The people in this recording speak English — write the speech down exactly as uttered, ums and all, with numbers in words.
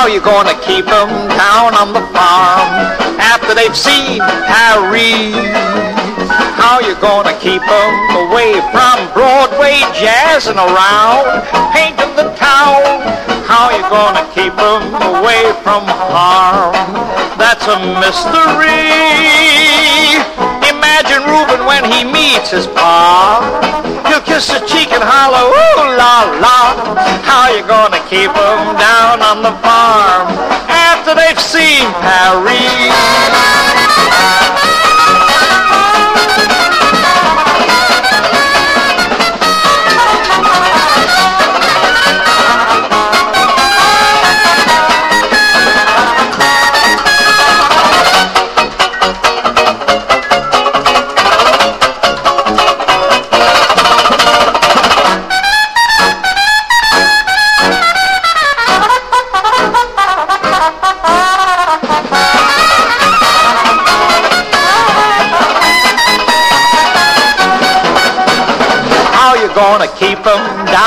How you gonna keep them down on the farm after they've seen Paris? How you gonna keep them away from Broadway jazzing around, painting the town? How you gonna keep them away from harm? That's a mystery. Imagine Reuben when he meets his pa. He'll kiss her cheek and holler, ooh la la. How you gonna keep them down on the farm after they've seen Paris? How you gonna keep them down?